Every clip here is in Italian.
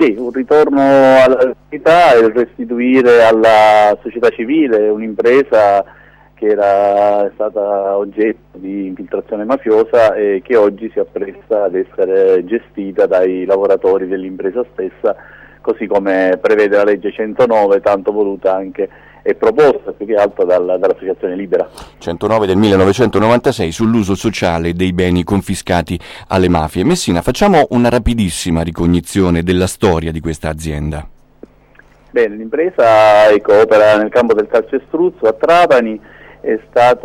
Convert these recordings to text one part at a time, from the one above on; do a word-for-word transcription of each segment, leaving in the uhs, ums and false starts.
Sì, un ritorno all'attività e restituire alla società civile un'impresa che era stata oggetto di infiltrazione mafiosa e che oggi si appresta ad essere gestita dai lavoratori dell'impresa stessa, così come prevede la legge centonove, tanto voluta anche e proposta più che altro dal, dall'Associazione Libera. centonove del millenovecentonovantasei sull'uso sociale dei beni confiscati alle mafie. Messina, facciamo una rapidissima ricognizione della storia di questa azienda. Bene, l'impresa ecco, opera nel campo del calcestruzzo a Trapani, è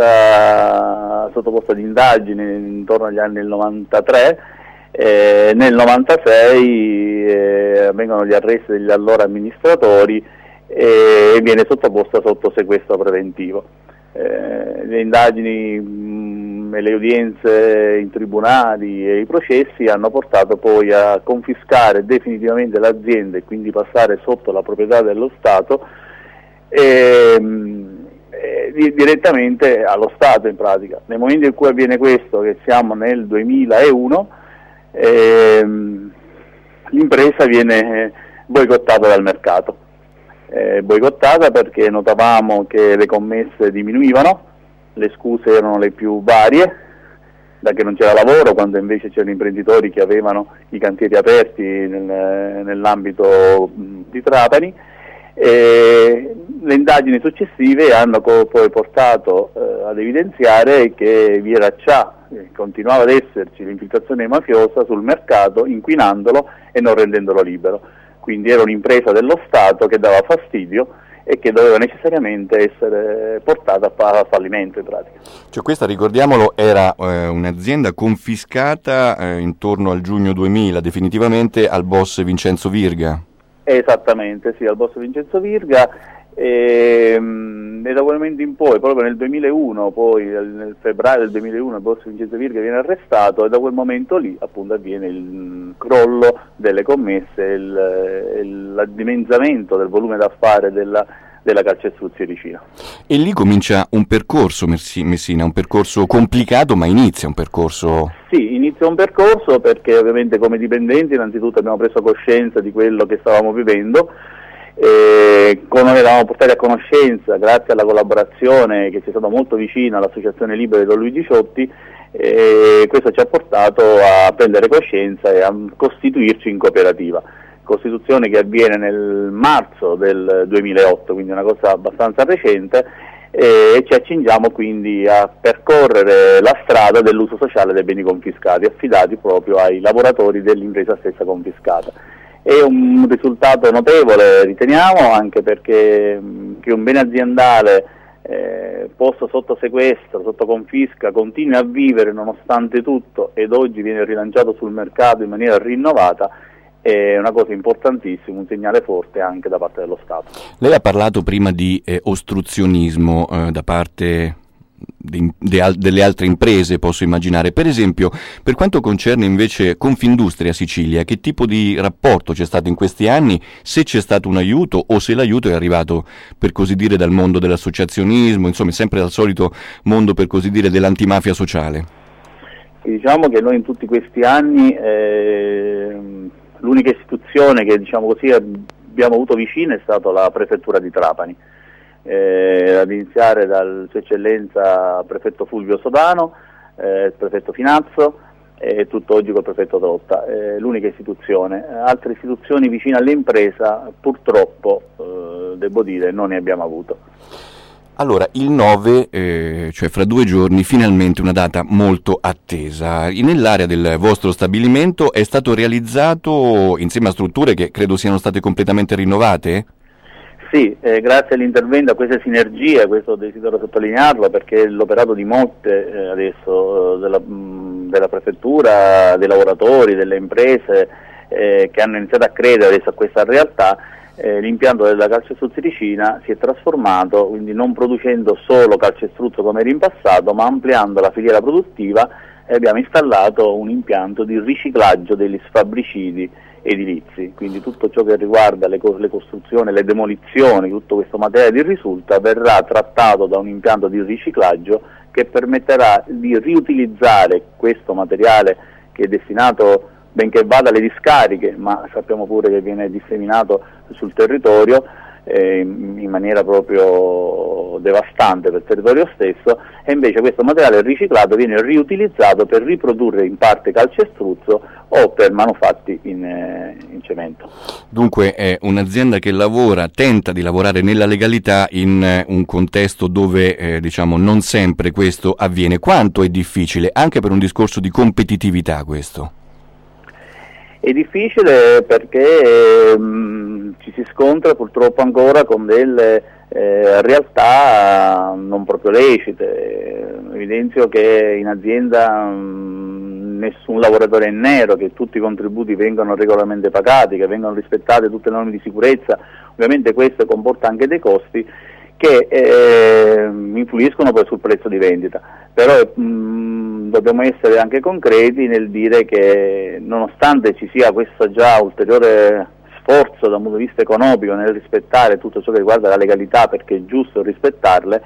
stata sottoposta ad indagini intorno agli anni del novantatré, eh, nel novantasei eh, avvengono gli arresti degli allora amministratori e viene sottoposta sotto sequestro preventivo. Eh, le indagini mh, e le udienze in tribunali e i processi hanno portato poi a confiscare definitivamente l'azienda e quindi passare sotto la proprietà dello Stato e, mh, e, direttamente allo Stato in pratica. Nel momento in cui avviene questo, che siamo nel duemilauno, ehm, l'impresa viene boicottata dal mercato. Eh, boicottata perché notavamo che le commesse diminuivano, le scuse erano le più varie, da che non c'era lavoro, quando invece c'erano imprenditori che avevano i cantieri aperti nel, nell'ambito di Trapani. E le indagini successive hanno co- poi portato eh, ad evidenziare che vi era già, eh, continuava ad esserci l'infiltrazione mafiosa sul mercato, inquinandolo e non rendendolo libero. Quindi era un'impresa dello Stato che dava fastidio e che doveva necessariamente essere portata a fallimento in pratica. Cioè questa, ricordiamolo, era eh, un'azienda confiscata eh, intorno al giugno duemila, definitivamente al boss Vincenzo Virga. Esattamente, sì, al boss Vincenzo Virga e, e da quel momento in poi, proprio nel duemilauno, poi nel febbraio del duemilauno il boss Vincenzo Virga viene arrestato e da quel momento lì appunto avviene il crollo delle commesse, il, il, l'addimezzamento del volume d'affare della, della calcestruzzi Ericina. E lì comincia un percorso, Messina, un percorso complicato, ma inizia un percorso... Sì, inizia un percorso perché ovviamente come dipendenti innanzitutto abbiamo preso coscienza di quello che stavamo vivendo, e come eravamo portati a conoscenza grazie alla collaborazione che ci è stata molto vicina all'Associazione Libera di Don Luigi Ciotti, e questo ci ha portato a prendere coscienza e a costituirci in cooperativa. Costituzione che avviene nel marzo del duemilaotto, quindi una cosa abbastanza recente, e ci accingiamo quindi a percorrere la strada dell'uso sociale dei beni confiscati, affidati proprio ai lavoratori dell'impresa stessa confiscata. È un risultato notevole, riteniamo, anche perché che un bene aziendale eh, posto sotto sequestro, sotto confisca, continui a vivere nonostante tutto ed oggi viene rilanciato sul mercato in maniera rinnovata, è una cosa importantissima, un segnale forte anche da parte dello Stato. Lei ha parlato prima di eh, ostruzionismo eh, da parte di, de, al, delle altre imprese, posso immaginare. Per esempio, per quanto concerne invece Confindustria Sicilia, che tipo di rapporto c'è stato in questi anni, se c'è stato un aiuto o se l'aiuto è arrivato, per così dire, dal mondo dell'associazionismo, insomma sempre dal solito mondo, per così dire, dell'antimafia sociale? Diciamo che noi in tutti questi anni eh, l'unica istituzione che, diciamo così, abbiamo avuto vicino è stata la prefettura di Trapani, eh, ad iniziare dal Sua Eccellenza prefetto Fulvio Sodano, eh, il prefetto Finazzo e tutt'oggi col prefetto Trotta, eh, l'unica istituzione. Altre istituzioni vicine all'impresa purtroppo, eh, devo dire, non ne abbiamo avuto. Allora, il nove, eh, cioè fra due giorni, finalmente una data molto attesa. Nell'area del vostro stabilimento è stato realizzato, insieme a strutture che credo siano state completamente rinnovate? Sì, eh, grazie all'intervento, a queste sinergie, questo desidero sottolinearlo perché l'operato di molte eh, adesso eh, della, mh, della prefettura, dei lavoratori, delle imprese eh, che hanno iniziato a credere adesso a questa realtà. Eh, l'impianto della calcestruzzo Ericina si è trasformato, quindi non producendo solo calcestruzzo come era in passato, ma ampliando la filiera produttiva, e abbiamo installato un impianto di riciclaggio degli sfabbricidi edilizi, quindi tutto ciò che riguarda le, co- le costruzioni, le demolizioni, tutto questo materiale di risulta verrà trattato da un impianto di riciclaggio che permetterà di riutilizzare questo materiale che è destinato benché vada alle discariche, ma sappiamo pure che viene disseminato sul territorio eh, in maniera proprio devastante per il territorio stesso, e invece questo materiale riciclato viene riutilizzato per riprodurre in parte calcestruzzo o per manufatti in, eh, in cemento. Dunque è un'azienda che lavora, tenta di lavorare nella legalità in eh, un contesto dove eh, diciamo non sempre questo avviene. Quanto è difficile, anche per un discorso di competitività, questo? È difficile perché ehm, ci si scontra purtroppo ancora con delle eh, realtà non proprio lecite. Evidenzio che in azienda mh, nessun lavoratore è nero, che tutti i contributi vengono regolarmente pagati, che vengono rispettate tutte le norme di sicurezza. Ovviamente questo comporta anche dei costi che eh, influiscono poi sul prezzo di vendita, però mh, dobbiamo essere anche concreti nel dire che nonostante ci sia questo già ulteriore sforzo dal punto di vista economico nel rispettare tutto ciò che riguarda la legalità, perché è giusto rispettarle,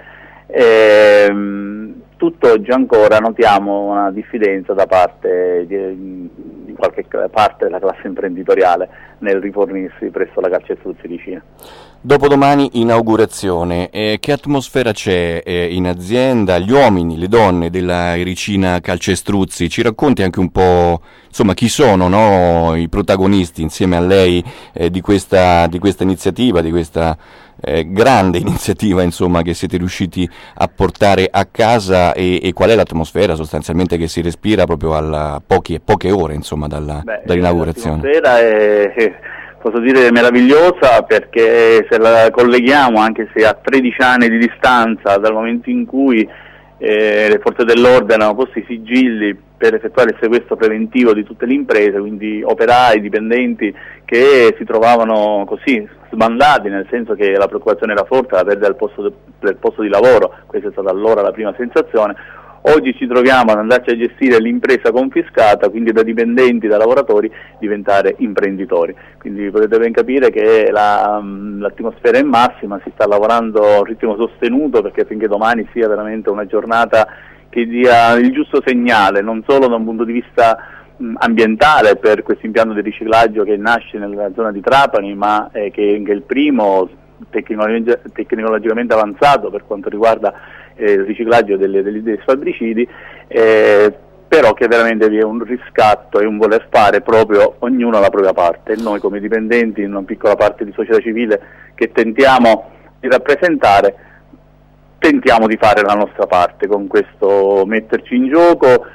ehm, tutt'oggi ancora notiamo una diffidenza da parte di, di qualche parte della classe imprenditoriale nel rifornirsi presso la calcestruzzi vicina. Dopodomani inaugurazione, eh, che atmosfera c'è eh, in azienda, gli uomini, le donne della Ericina Calcestruzzi? Ci racconti anche un po', insomma, chi sono, no, i protagonisti insieme a lei eh, di questa, di questa iniziativa, di questa eh, grande iniziativa, insomma, che siete riusciti a portare a casa, e, e qual è l'atmosfera sostanzialmente che si respira proprio a poche, poche ore, insomma, dalla, Beh, dall'inaugurazione? L'atmosfera è... posso dire meravigliosa, perché se la colleghiamo, anche se a tredici anni di distanza dal momento in cui eh, le forze dell'ordine hanno posto i sigilli per effettuare il sequestro preventivo di tutte le imprese, quindi operai, dipendenti che si trovavano così sbandati, nel senso che la preoccupazione era forte, la perdita del posto, de, del posto di lavoro, questa è stata allora la prima sensazione. Oggi ci troviamo ad andarci a gestire l'impresa confiscata, quindi da dipendenti, da lavoratori, diventare imprenditori. Quindi potete ben capire che la, l'atmosfera è massima, si sta lavorando a un ritmo sostenuto, perché finché domani sia veramente una giornata che dia il giusto segnale, non solo da un punto di vista mh, ambientale per questo impianto di riciclaggio che nasce nella zona di Trapani, ma eh, che, che è il primo tecnologicamente avanzato per quanto riguarda eh, il riciclaggio delle, delle, dei fabbricidi, eh, però che veramente vi è un riscatto e un voler fare proprio ognuno la propria parte. Noi come dipendenti, in una piccola parte di società civile che tentiamo di rappresentare, tentiamo di fare la nostra parte con questo metterci in gioco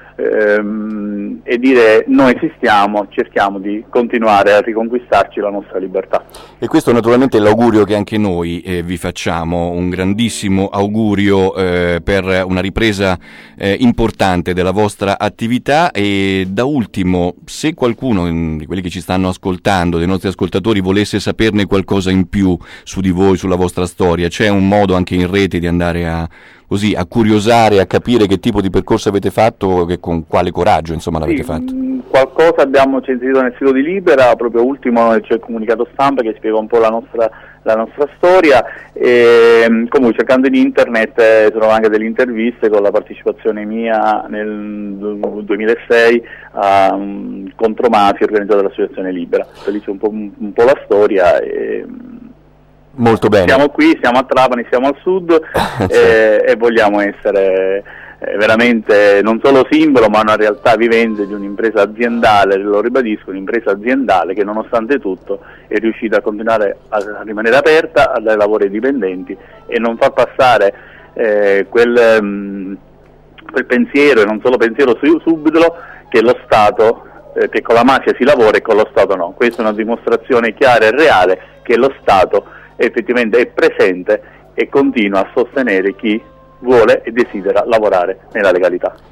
ehm, e dire noi esistiamo, cerchiamo di continuare a riconquistarci la nostra libertà. E questo naturalmente è l'augurio che anche noi eh, vi facciamo, un grandissimo augurio eh, per una ripresa eh, importante della vostra attività. E da ultimo, se qualcuno di quelli che ci stanno ascoltando, dei nostri ascoltatori, volesse saperne qualcosa in più su di voi, sulla vostra storia, c'è un modo anche in rete di andare a così a curiosare, a capire che tipo di percorso avete fatto e con quale coraggio, insomma, l'avete sì, fatto? Qualcosa abbiamo inserito nel sito di Libera, proprio ultimo c'è il comunicato stampa che spiega un po' la nostra, la nostra storia, e comunque cercando in internet eh, trovo anche delle interviste con la partecipazione mia nel duemilasei a um, contro mafia organizzata dall'Associazione Libera. Lì c'è un po', un, un po' la storia. E, Molto bene. Siamo qui, siamo a Trapani, siamo al sud eh, e vogliamo essere eh, veramente non solo simbolo, ma una realtà vivente di un'impresa aziendale, lo ribadisco, un'impresa aziendale che nonostante tutto è riuscita a continuare a rimanere aperta, a dare lavoro ai dipendenti e non far passare eh, quel, mh, quel pensiero, e non solo pensiero su, subito, che lo Stato, eh, che con la mafia si lavora e con lo Stato no. Questa è una dimostrazione chiara e reale che lo Stato effettivamente è presente e continua a sostenere chi vuole e desidera lavorare nella legalità.